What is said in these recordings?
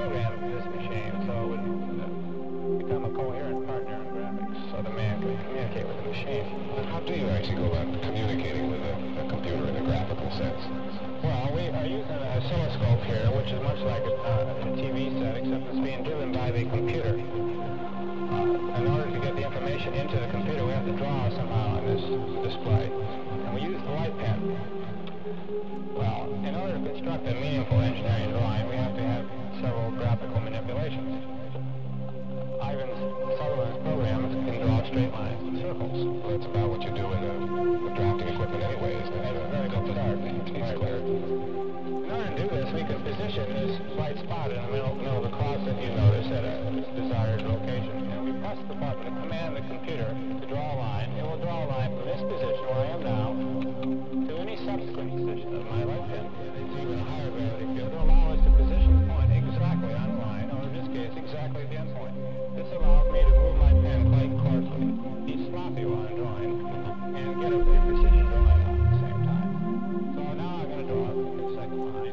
program this machine so it would become a coherent partner in graphics, so the man could communicate with the machine. How do you actually go about communicating with a computer in a graphical sense? Well, we are using an oscilloscope here, which is much like a TV set, except it's being driven by the computer. In order to get the information into the computer, we have to draw somehow on this display. And we use the light pen. Well, in order to construct a meaningful engineering drawing, we have to have several graphical manipulations. Ivan Sutherland's programs can draw straight lines and circles. Well, that's about what you do in the drafting equipment anyway, isn't it? That's a very good start. In order to do this, we can position this white spot in the middle of the cross that you notice at a desired location. And we press the button to command the computer to draw a line. It will draw a line from this position where I am now to any subsequent position of my right hand. It's even a higher gravity field to allow us to position the point exactly on the line, or in this case, exactly at the end point. This allows me to move my pen quite coarsely, be sloppy while I'm drawing, and get a precision drawing out at the same time. So now I'm going to draw the second line.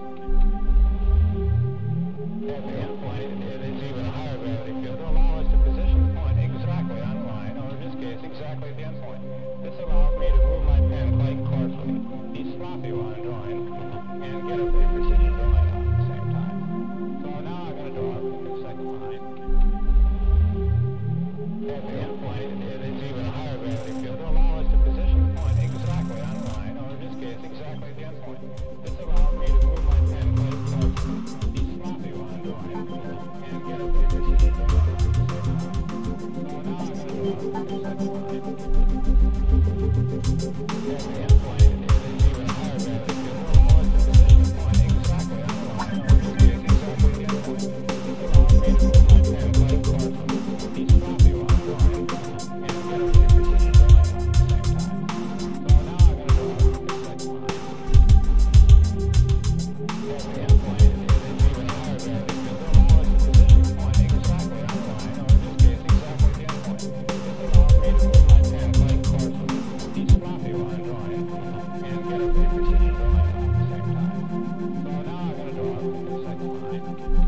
At the end point, it is even a higher gravity field to allow us to position the point exactly on the line, or in this case, exactly at the end point. This allows me to move my pen quite coarsely, be sloppy while I'm drawing, and get a precision drawing out at the same time. So now I'm going to draw the second line. At the end point, it is even a higher gravity field to allow us to position the point exactly on the line, or in this case, exactly at the end point. This allows me to move my pen quite closely, be sloppy while I'm drawing, and get a precision drawing at the same time. So now I'm going to draw the second line. At the end point, it is even a higher gravity field to allow us to position the point exactly on the line, or in this case, exactly at the end point. This allows me to move my pen quite closely, be sloppy while I'm drawing, and get a precision drawing at the same time. So now I'm going to draw the second line. At the end point, it is even a higher gravity field to allow us to position the point exactly on the line, or in this case, exactly at the end point. This allows me to move my pen quite coarsely, be sloppy while I'm drawing, and get a precision drawing at the same time. So now I'm going to draw the second line.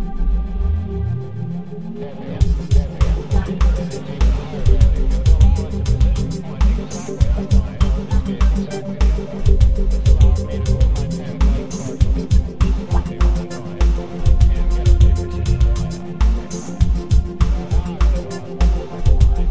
At the end point, it is even a higher gravity field to allow us to position the point exactly on the line, or in this case, exactly at the end point. This allows me to move my pen quite coarsely, be sloppy while I'm drawing, and get a precision drawing at the same time. So now I'm going to draw the second line.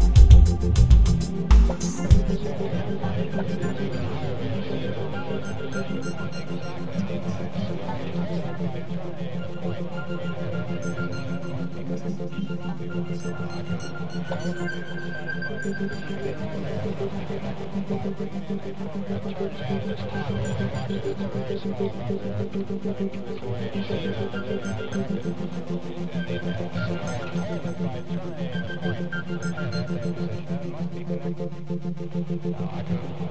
There's at the end point, it is even a higher gravity field to allow us to position the point exactly on the line. So now I can start by terminating the point at the end point because it's be sloppy while I'm drawing. I can satisfy the program by bringing in a program that turns on this toggle and watches it's a very small bug there. This way you see that it's really not corrected. And the signal inherent by terminating the point at that position, that must be connected. Now I can